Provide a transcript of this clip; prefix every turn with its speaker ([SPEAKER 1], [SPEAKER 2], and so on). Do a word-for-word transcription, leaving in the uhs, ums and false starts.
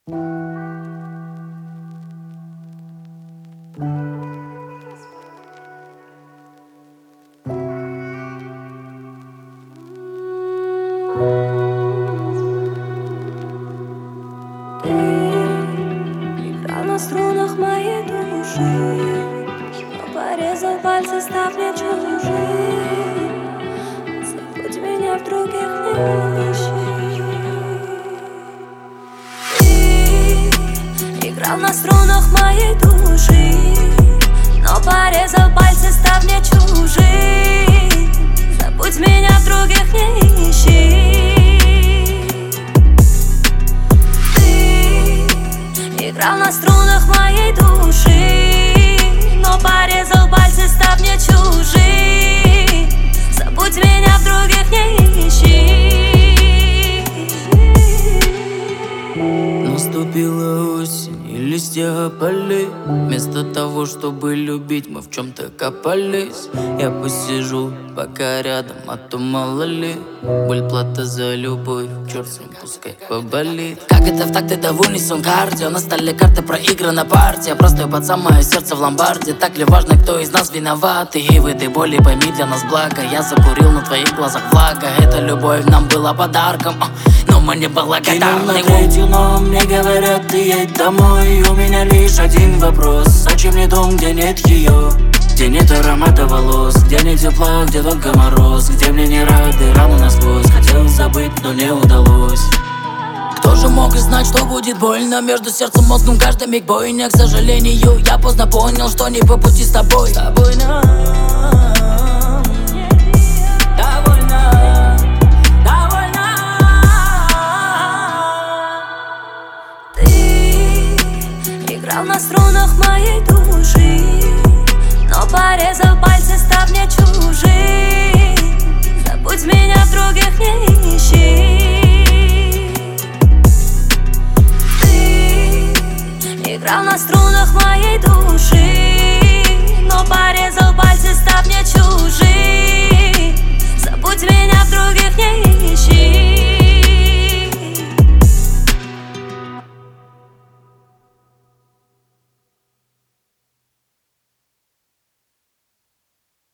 [SPEAKER 1] Играл на струнах моей души, но порезал пальцы, став мне чужим. Забудь меня, в других не ищи. Ты играл на струнах моей души, но порезал пальцы, став мне чужим. Забудь меня, в других не ищи. Играл на струнах моей души, но порезал пальцы, став мне чужим. Забудь меня, в других не ищи.
[SPEAKER 2] Наступила осень, и листья опали. Вместо того, чтобы любить, мы в чем-то копались. Я посижу пока рядом, а то мало ли. Боль, плата за любовь, черт с ним, пускай поболит. Как это в такт, это в унисон кардио. На столе карты, проиграна партия. Простой пацан, мое сердце в ломбарде. Так ли важно, кто из нас виноват? И в этой боли пойми, для нас благо. Я закурил, на твоих глазах влага. Эта любовь нам была подарком, но мы не благодарны.
[SPEAKER 3] Кинул но мне говорят, ты едь домой. У меня лишь один вопрос: зачем мне дом, где нет ее? Где нет аромата волос, где нет тепла, где только мороз, где мне не рады, рану насквозь. Хотел забыть, но не удалось.
[SPEAKER 2] Кто же мог знать, что будет больно? Между сердцем и мозгом каждый миг бойня. К сожалению, я поздно понял, что не по пути с тобой. С тобой нам довольно, довольно.
[SPEAKER 1] Ты играл на струнах моей души, но порезал пальцы, став мне чужим. Забудь меня, в других не ищи. Ты играл на струнах моей души,